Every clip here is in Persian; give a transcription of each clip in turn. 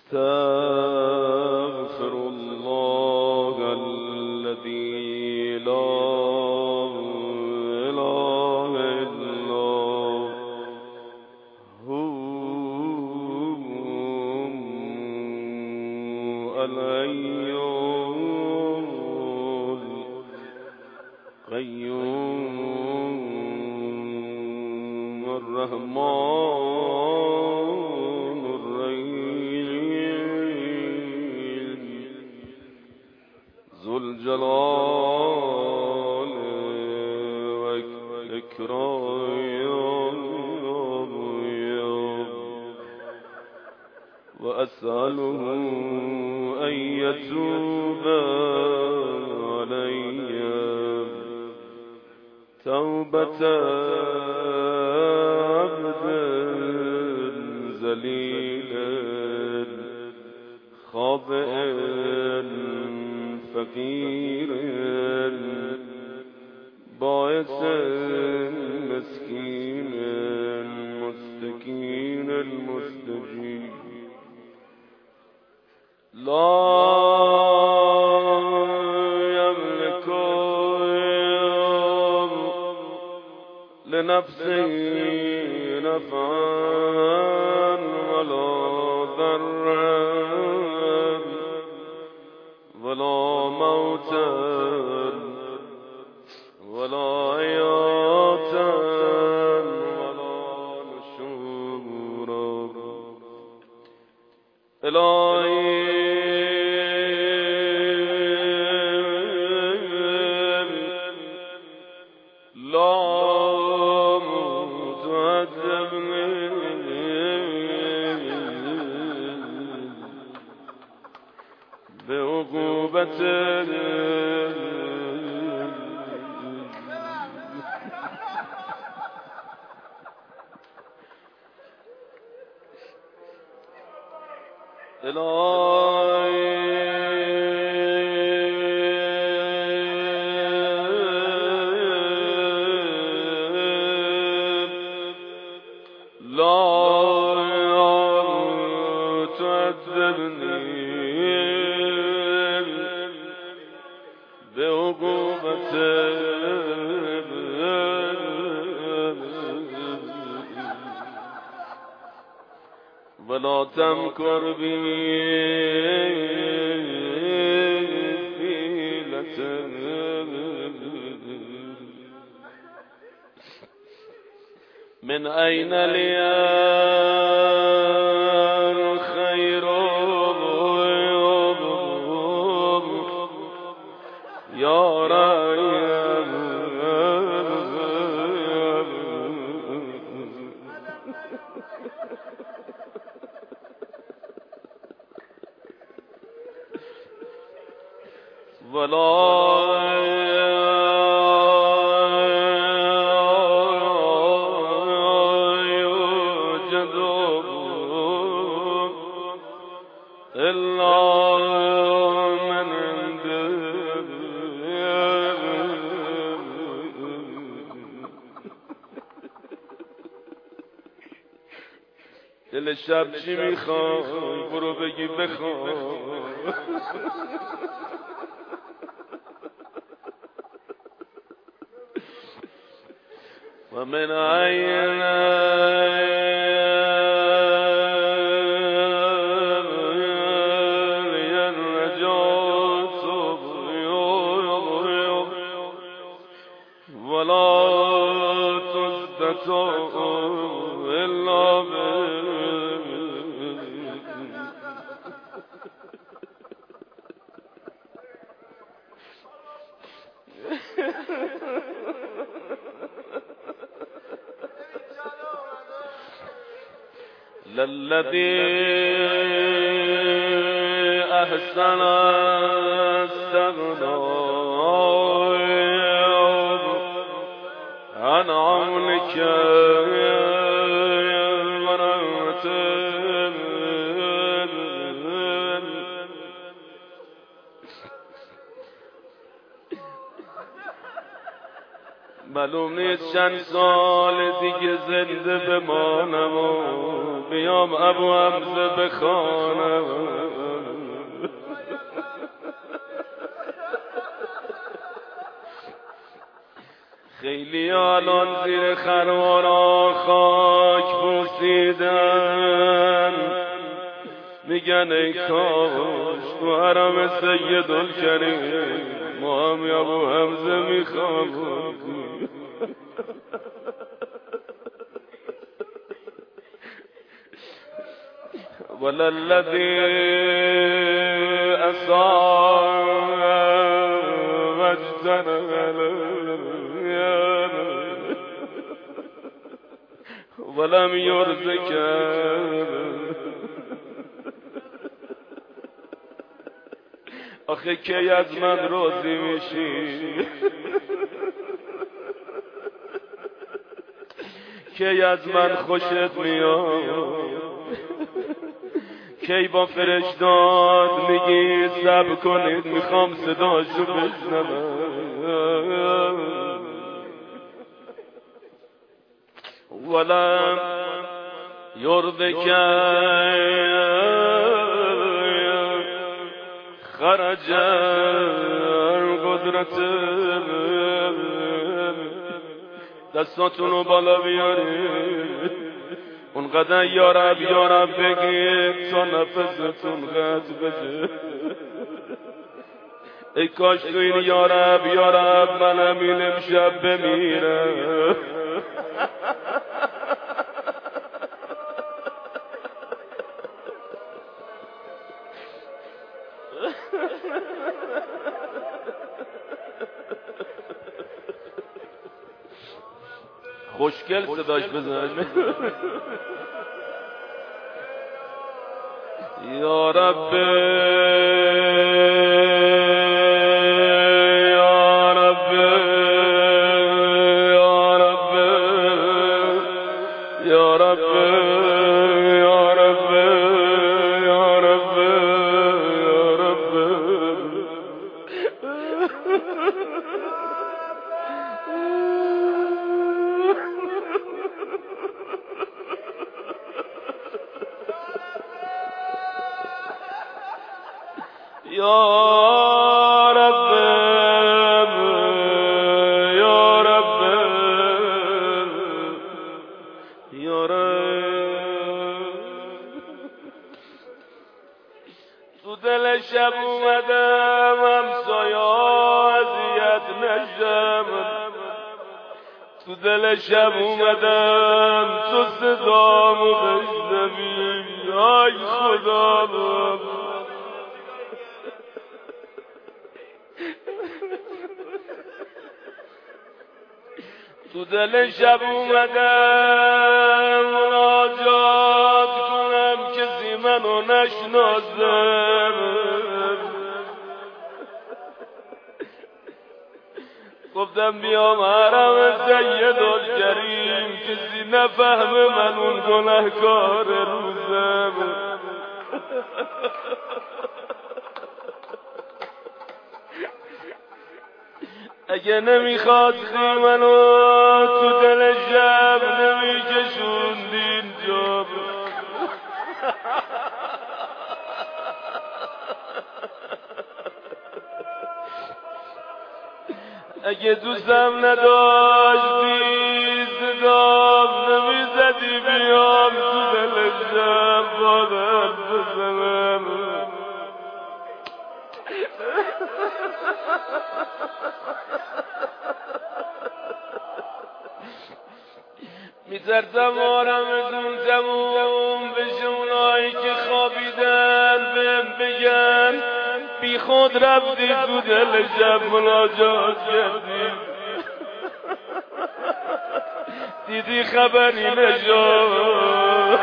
أستغفر الله الذي لا إله إلا هو الحي القيوم الرحمن الرحيم ذو الجلال والإكرام وأسأله أن يتوب علي توبة عبد ذليل خاضع فقير باعث مسكين مستكين المستجيب لا يملك لنفسه نفعا ولا ضرا ولا موتا ولا حياة ولا نشورا إلهي لا بعقوبة ولا تمكر بي حيلة من أين لي الخير يا رأي ولا يوجد إلا من عندك دل شب چی میخوای برو بگی بخوای ومن أين النجاة ولا تستطيع إلا للذي أحسن استغنى عن عونك ورحمتك معلوم نیست چند سال دیگه زنده بمانم و بیام ابو حمزه بخوانم. خیلی الان زیر خروارا خاک بوسیدن، میگن ای کاش تو حرم سیدالکریم ما هم ابو حمزه میخوام. وللذی اصاب واجتنب ولم یرزق آخه کی از من راضی میشی؟ کی از من خوشت میاد؟ کی با فرشتاد میگی صبر کنید میخوام صداشو بشنوم؟ ولم یرضک خرج قدرت. دستاتونو بالا بیارید اونقدر یارب یارب بگید تا نفستون قطع بشه. ای کاش تو این یارب یارب منم این امشب بمیرم. خوشگل صداش بزن. یا رب یا رب یا رب یا رب یا رب یا رب یا رب. یا رب یا رب یا رب. تو دل شب اومدم همسایا اذیت نشم. تو دل شب اومدم تو صدامو بشنوی. ای خدا تو دل شب اومدم مناجات کنم کسی منو نشناسه. گفتم بیام حرم سیدالکریم کسی نفهمه من اون گنهکار روزم. اگه نمیخواستی منو تو دل شب نمیکشوندی اینجا. اگه دوستم نداشتی صدام نمیزدی بیام تو دل شب بادم بزنم. میترسم آرامتون تموم بشه. اونایی که خوابیدن بهم بگن بی خود رفتی تو دل شب مناجات کردی. دیدی خبری نشد.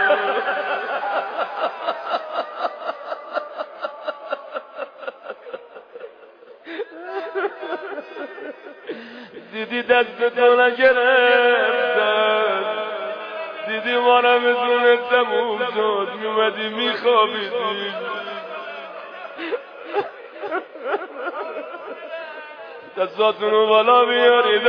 دیدی دستتو نگرفتن. دیدی آرامتون تموم شد. میومدی میخوابیدی. دستاتون رو بالا بیارید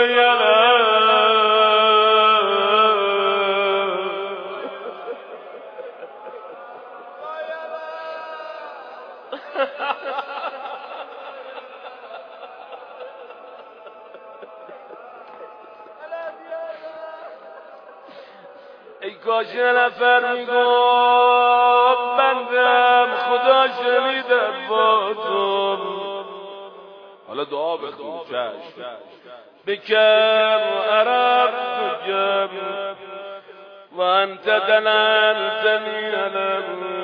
ای کاش یه نفر میگفت بندم خدا شنیدم با تو. حالا دعا بخون چشم بکم عرب تجم و انت دللتنی علم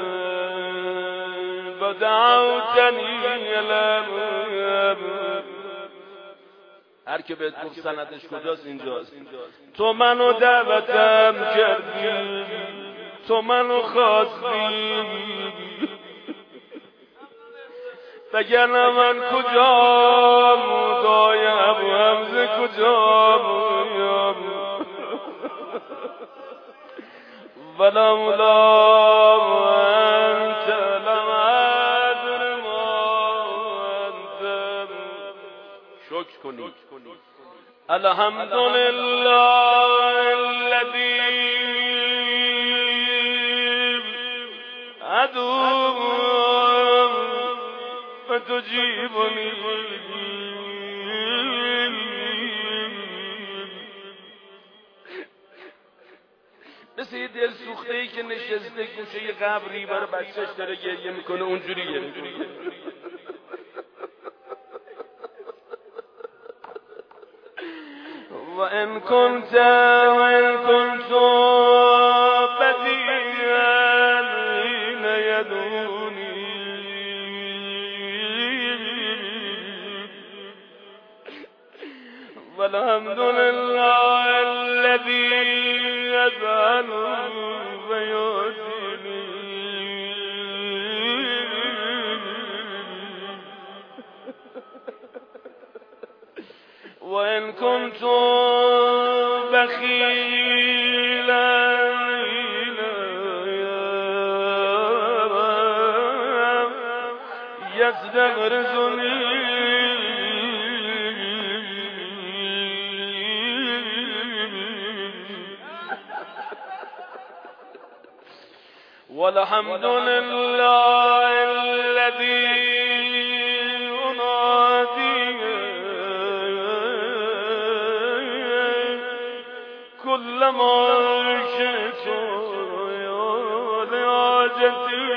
و دعوتنی علم. هر که بهت گفت سندش کجاست اینجاست. تو منو دعوتم کردی، تو منو خواستی، وگرنه من کجام دای ابو حمزه کجام ولولا انت لم ادر ما انت. شکر کنید الحمدلله الذی ادعو فتجیبنی. مثل یه دل سوخته‌ای که نشسته گوشه یه قبری برای بچه‌ش داره گریه میکنه، اونجوری گریه میکنه. و ان کنت بدیعا حین یدونی والحمدلله الذی یزال و یعطینی. و ان کنت بخیلا یستغرزنی والحمد لله الذي أنادي كلما شئت لحاجتي.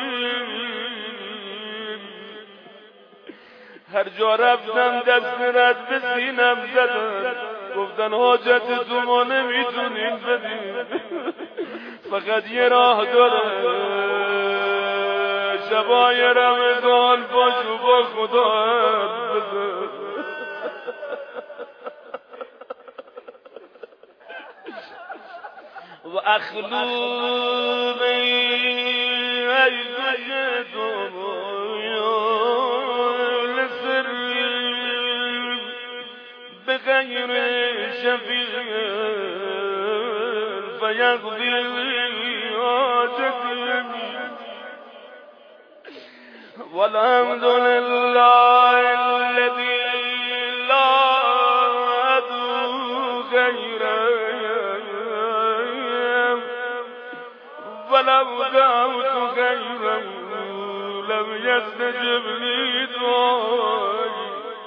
هر جا رفتم دست رد به سینم زدن، گفتن حاجت تو ما نمیتونیم بدیم، فقط یه راه داره، شبای رمضان پاشو با خدا حرف بزن. و اخلو بین عیشتم لسری بغیر شفیع فیقضی حاجتی. والحمد لله الذي لا أدعو غيره ولو دعوت غيره لم يستجب لي دعائي.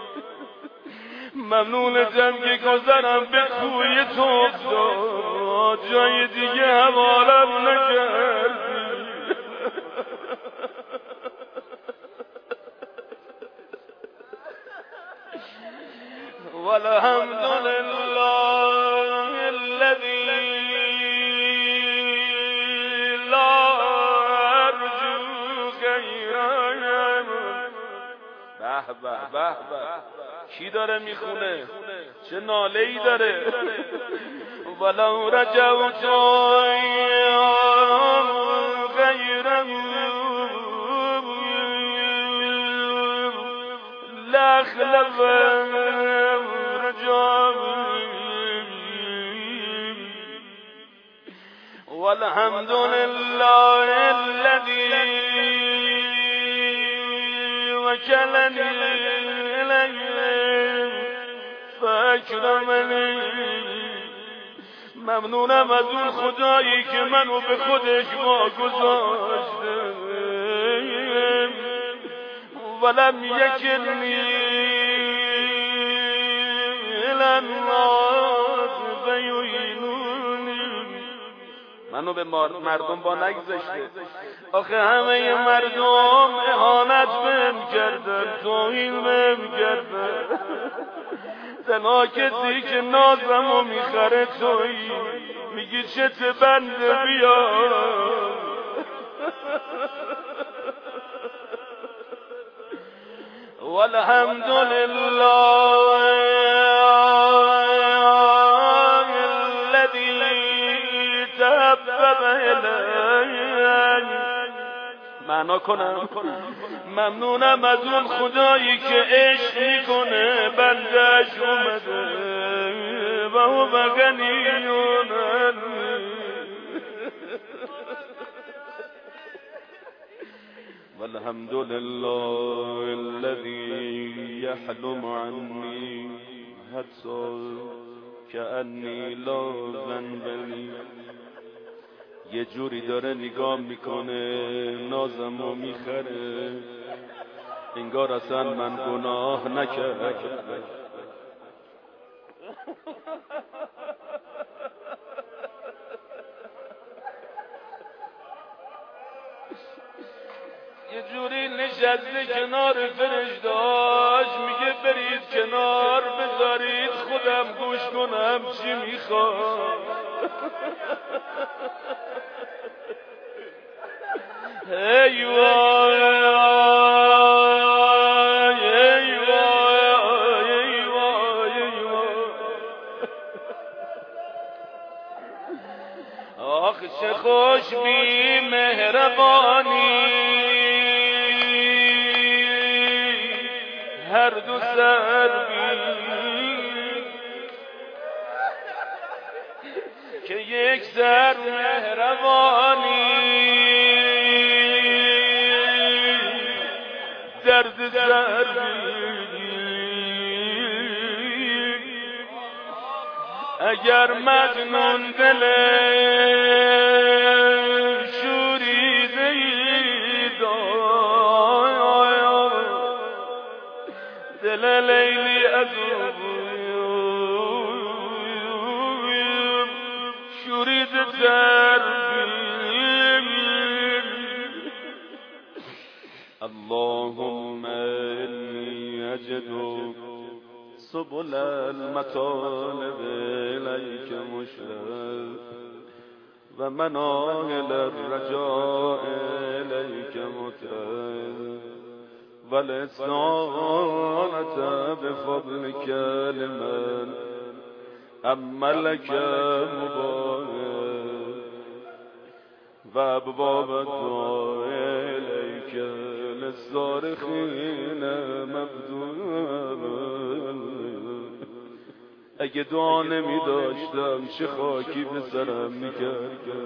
ممنون جنگ گذرم به کوی تو افتاد، جای دیگه حوالم نکردی. والحمد لله الذي لا أرجو غيره. به به به به، کی داره میخونه؟ چه ناله‌ای داره. ولو رجوت غیره لاخلف والحمد لله الذي وكلني إليه فاکرمنی. ممنونم از اون خدایی که منو به خودش واگذاشته ولم یکلنی الی الناس فیعینونی. منو به مردم با نگذاشته. آخه همه مردم اهانت بهم کردن، توهین بهم کردن. تنها کسی که نازمو میخره تویی، میگی چت بنده بیا. والحمد لله الذي تحبب الی. معنا کنم ممنونم از اون خدایی که عشق میکنه بندش اومده و هو غنیون. والحمد لله الذي يحلم عني حتى كأني لا ذنب لي. یه جوری داره نگاه میکنه نازمو میخره انگار اصلا من گناه نکردم. یه جوری نشسته کنار فرشته‌هاش میگه برید کنار بذارید خودم گوش کنم چی میخواد. ای وای ای وای ای وای ای وای. آخ چه خوش بی مهربانی هر دو سر بی که یک سر مهربانی درد سر بی. اگر مجنون دل شوریده ای دل لیلی از شوریده تر اللهم انی اجد سبل المطالب الیک مشرف و مناهل الرجاء الیک مترف و الاستعانة بفضلک لمن املک مبارک و ابواب الدعاء الیک للصارخین مبذول. اگه دعا نمی داشتم چه خاکی به سرم میکردم.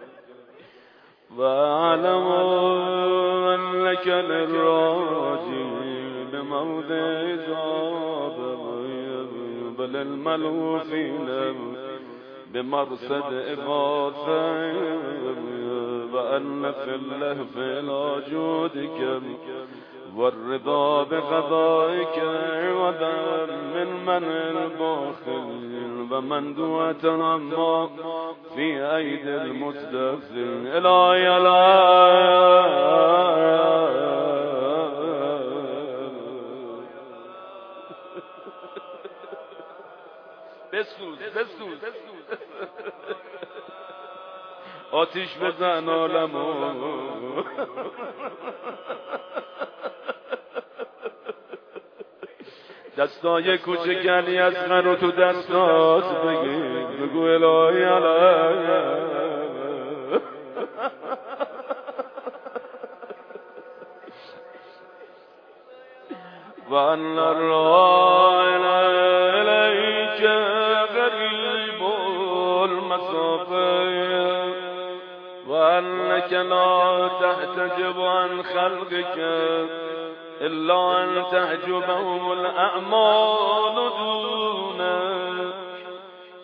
و علم انک للراجی بموضع جاب بل الملوفین بمرصد اغاثه و ان فی اللهف لا جودک والرضا بقضائك عوضا من الباخل ومندوعة عما في أيدي المستفزل إلهي بسوز آتیش بزن عالمو دستای کوچکلی از رو تو دستات بگیر بگو الهی علیه و ان الرائل الیک غریب المسافه و انک لا تحتجب عن خلقك إلا أن تحجبهم الأعمال دونه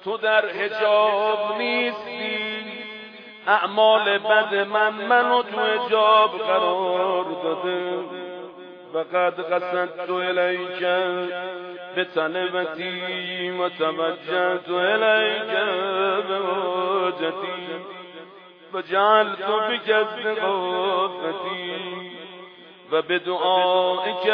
تو در حجاب نیستی، اعمال بد منو تو حجاب قرار داده. فقد قصدت الیک بطلبتی و توجهت الیک بحاجتی و جعلت بک استغاثتی و بدعائک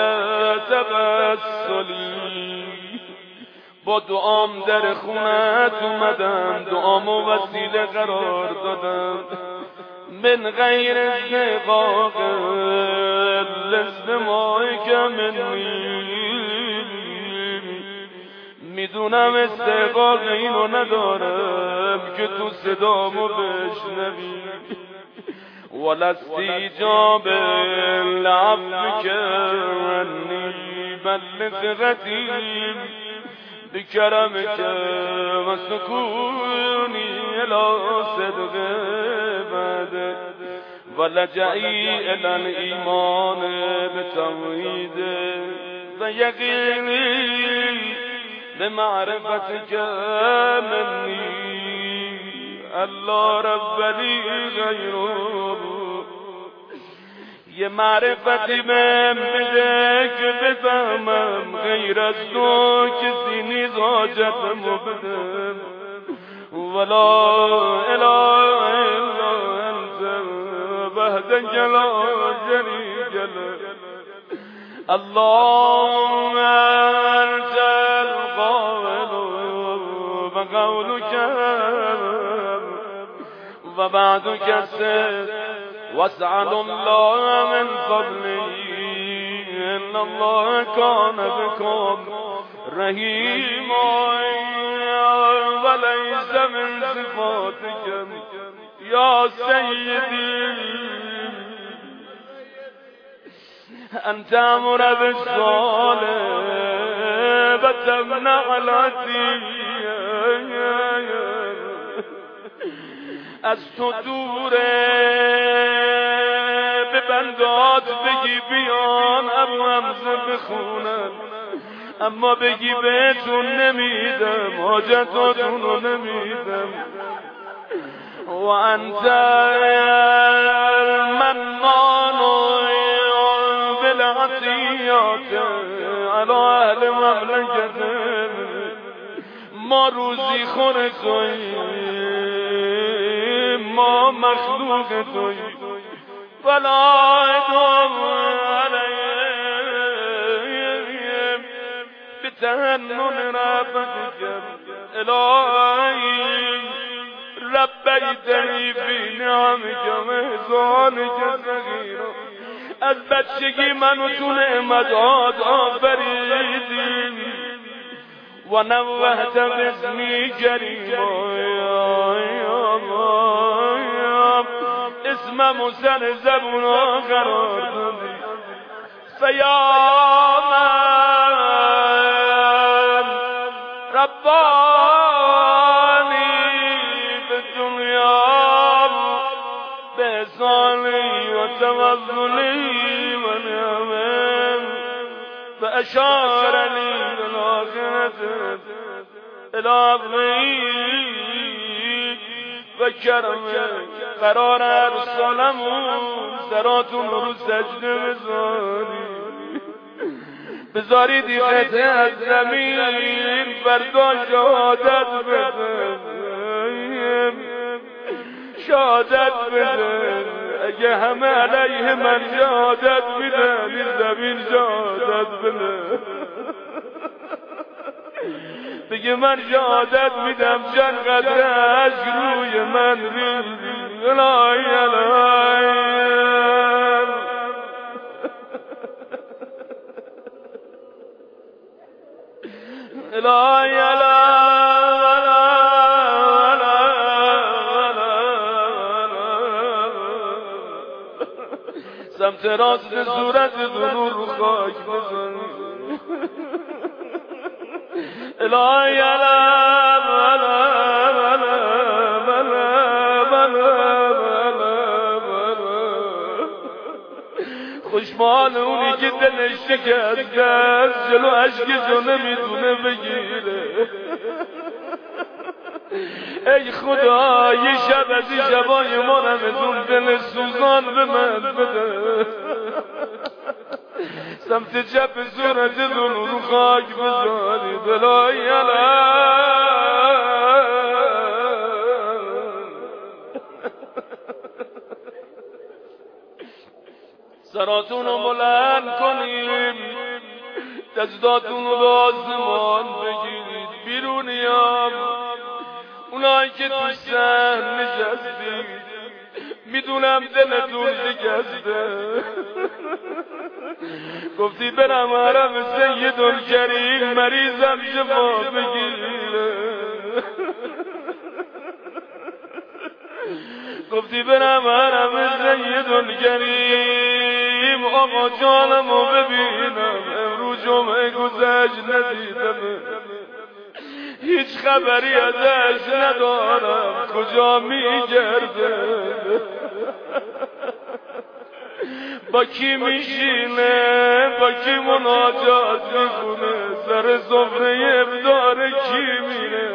توسلی. با دعام در خونت اومدم، دعامو وسیله قرار دادم. من غیر استحقاق لاستماعک منی، میدونم استحقاق اینو ندارم که تو صدامو بشنوی. ولاستیجاب لعفک عنی بل لثقتی بکرمک و سکونی الی صدق بعدک ولجئی الی الایمان بتوحید و یقینی بمعرفتک منی الله رب لی غیره. یه معرفتی بهم بده که بفهمم غیر از تو کسی نیز حاجتمو بده. ولا اله الا انت وحدک لا شریک لک اللهم انت القائل و قولک و بعدک الصدق واسأل الله من فضله ان الله كان بكم رحيما وليس من صفاتك يا سيدي ان تأمر بالصالح وتمنع العدي. از تو دوره به بندات بگی بیان ابو حمزه بخونن، اما بگی بهتون نمیدم، حاجتاتونو نمیدم. و انت المنان بالعطیات علی اهل مملکت. ما روزی خور توییم، ما مخلوق توییم، ولا ادام علیهم بتهنن رحمتک الهی ربیتنی فی نعمک و احسانک صغیرا. از بچگی منو تو نعمتات آفریدی و نوهت باسمی کریما، اسممو سر زبونا قرار دادی. فیا من ربانی به دنیا بحسانی و توضلی و نعمه فاشارنی للآخرت الابنی و کرمه قرار ارسالمون سراتون رو سجده بذاری دیگه از زمین فردا شهادت بده، شهادت بده. اگه همه علیه من شهادت میدن این زمین شهادت بده. بگه من شهادت میدم چقدر عشق روی من ریزی. الهی الهی الهی سمت راست صورت دنور رو خاک بزن. الهی خوشمال اونی که دلش شکسته است جلو اشکشو نمیتونه بگیره. ای خدا یه شب از این شبای ما رمزون دل سوزان به من بده، سمت چپ صورت دون رو خاک بذاری بلای سراتون رو بلند کنیم، دستاتون رو به آسمان بگیرید. بیرونیام اونایی که تو سن نشستید میدونم دلتون شکسته، گفتی برم حرم سیدالکریم مریضم شفا بگیره، گفتی برم حرم سیدالکریم آقا جانمو ببینم، امروز جمعه گذشت ندیدم، هیچ خبری ازش ندارم کجا میگرده، با کی میشینه، با کی مناجات میکنه، سر سفره افطار کی میره.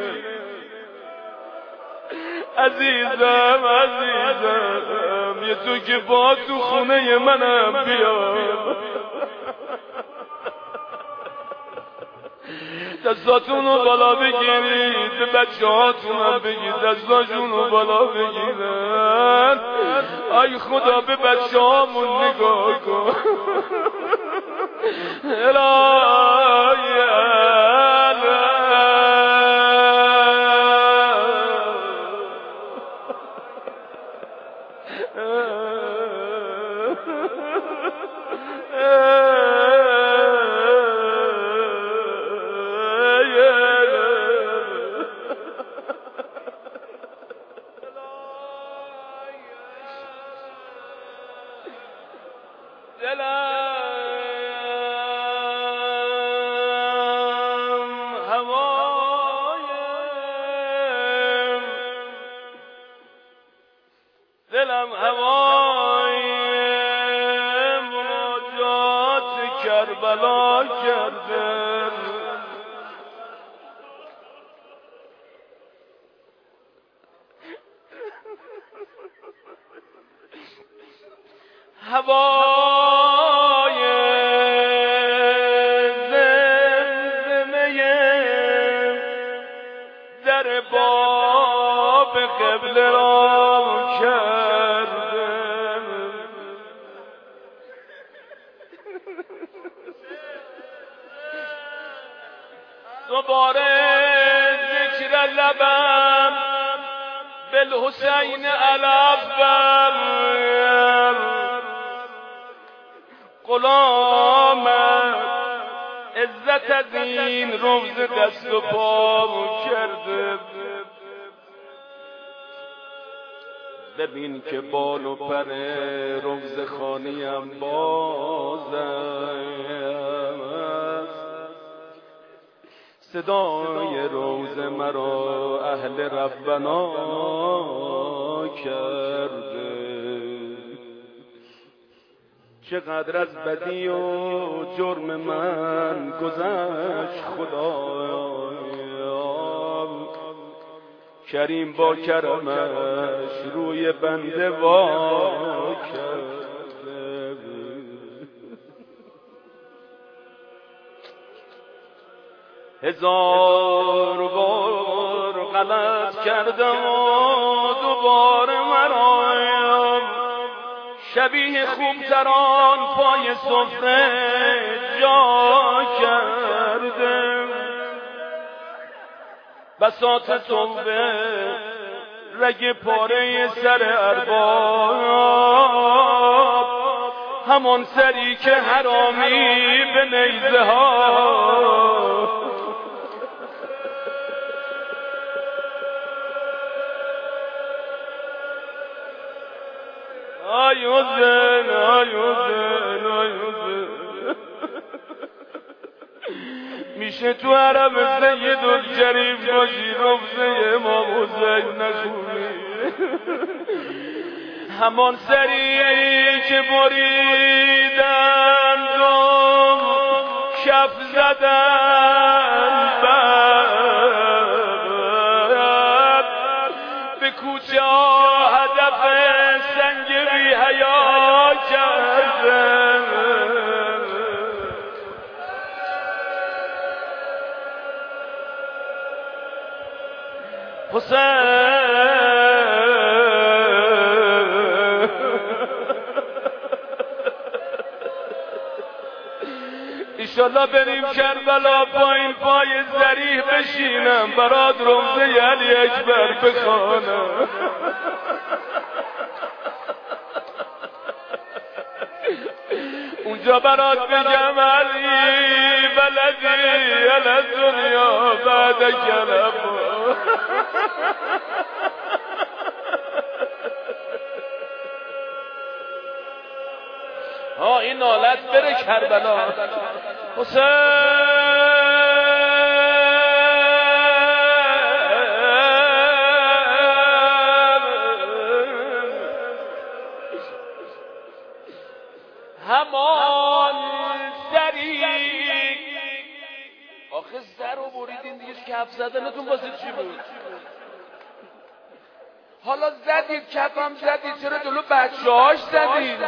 عزیزم عزیزم یه تو که با تو خونه منم بیا، دستاتونو بالا بگیرید، به بچه هاتونم بگید دستاشونو بالا بگیرن. ای خدا به بچه هامون نگاه کن، الهی دلم هوای مناجات کربلا کرده، هوای زمزمه در باب قبله را کرده، دوباره ذکر لبم بالحسین علبم، غلامت عزت از این روز دست و پا کرده، ببین که بال و پر روز خانیم باز است، صدای روز مرا اهل ربنا کرده، چقدر از بدی و جرم من گذشت خدایا، کریم با کرمش روی بنده وا کرده، هزار بار غلط کردم و دوباره مرایم، شبیه خوبتران پای سفره جا کرده، بساط توبه رگ پاره سر ارباب، همان سری که حرامی به نیزه ها، آی حسین آی حسین آی حسین، میشه تو حرم سیدالکریم باشی روزه امام حسین نخونی، همان سری که بریدن و کف زدن ایشالله بریم کربلا با این پای ذریح بشینم برات رمزه علی اکبر بخوانم. اونجا برات بگم علی بلدی علی دنیا بعد کلم. ها این نالت بره کربلا. حسین همان سری آخه سر رو بریدین دیگه کف زدنتون واسه چی بود؟ حالا زدید کفم زدید چرا جلو بچه‌هاش زدید؟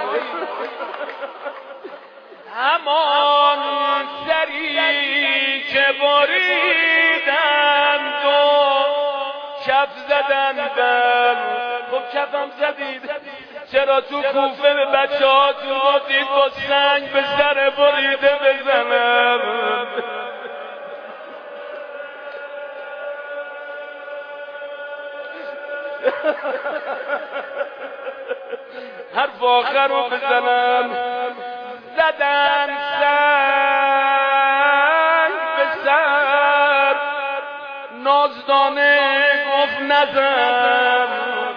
همان سری که بریدند و کف زدندم. خب کفم زدید چرا تو کوفه به بچه‌هاتون گفتید با سنگ به سر بریده بزنم؟ حرف آخر رو بزنم. زدن سنگ به سر نازدانه گفت نزن.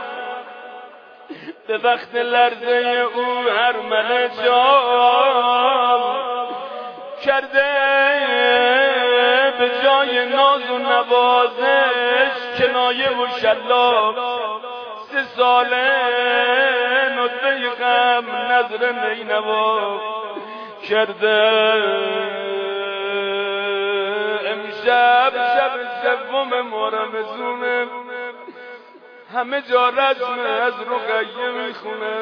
به وقت لرزه او هرمن جان کرده به جای ناز و نوازش کنایه و شلاق. 3 ساله نطفه غم نظر نینوا کرده. امشب شب سوم رمضونه همه جا رسم از رقیه میخونه.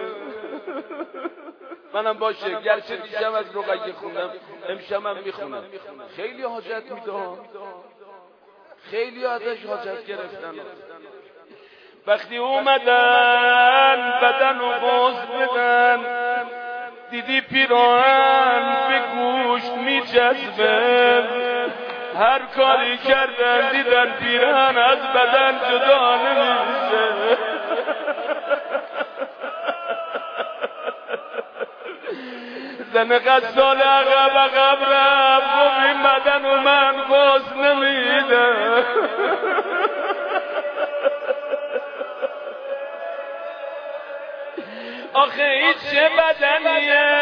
منم باشه گرچه دیشب از رقیه خوندم امشبم میخونم. خیلی حاجت میده، خیلی ازش حاجت گرفتن. وقتی اومدن بدن و غسل بدن دیدی پیراهن به گوشت میچسبه. هر کاری کردن دیدن پیراهن از بدن جدا نمیشه. زن غسال عقب رفت گفت این بدن و من غسل نمیدم. آخه این چه بدنیه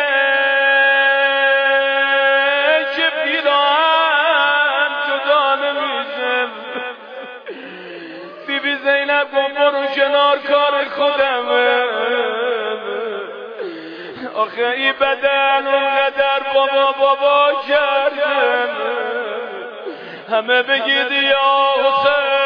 که پیراهن جدا نمیشه. بیبی زینب گفت برو کنار کار خودمه. آخه این بدن اونقدر بابا کردن همه بگید یا حسین